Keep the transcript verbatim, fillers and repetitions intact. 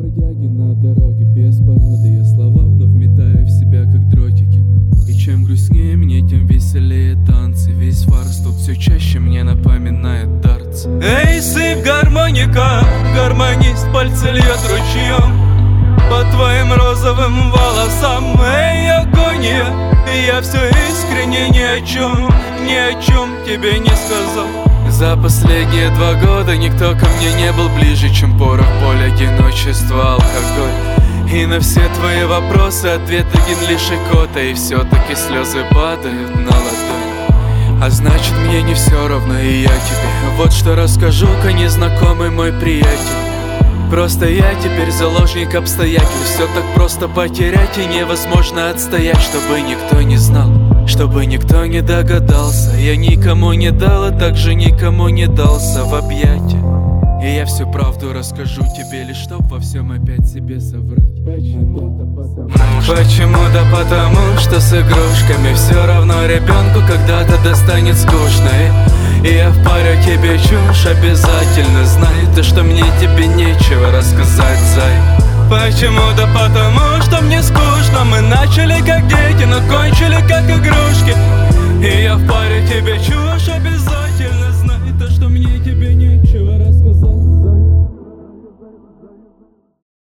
бродяги на дороге без породы. Я слова вновь метаю в себя, как дротики. И чем грустнее мне, тем веселее танцы. Весь фарс тут все чаще мне напоминает дартс. Эй, сыпь гармоника, гармонист пальцы льет ручьем по твоим розовым волосам. Эй, агония, я все искренне ни о чем, ни о чем тебе не сказал. За последние два года никто ко мне не был ближе, чем порох, боль, одиночество, алкоголь. И на все твои вопросы ответ один лишь икота. И все-таки слезы падают на ладонь. А значит, мне не все равно, и я тебе вот что расскажу-ка, незнакомый мой приятель. Просто я теперь заложник обстоятельств. Все так просто потерять и невозможно отстоять. Чтобы никто не знал, чтобы никто не догадался. Я никому не дал, а также никому не дался в объятия. И я всю правду расскажу тебе, лишь чтоб во всем опять себе соврать. Почему? Почему? Да потому, что с игрушками все равно ребенку когда-то достанет скучно. И, и я впарю тебе чушь, обязательно знай, то, что мне тебе нечего рассказать, зай. Почему? Да потому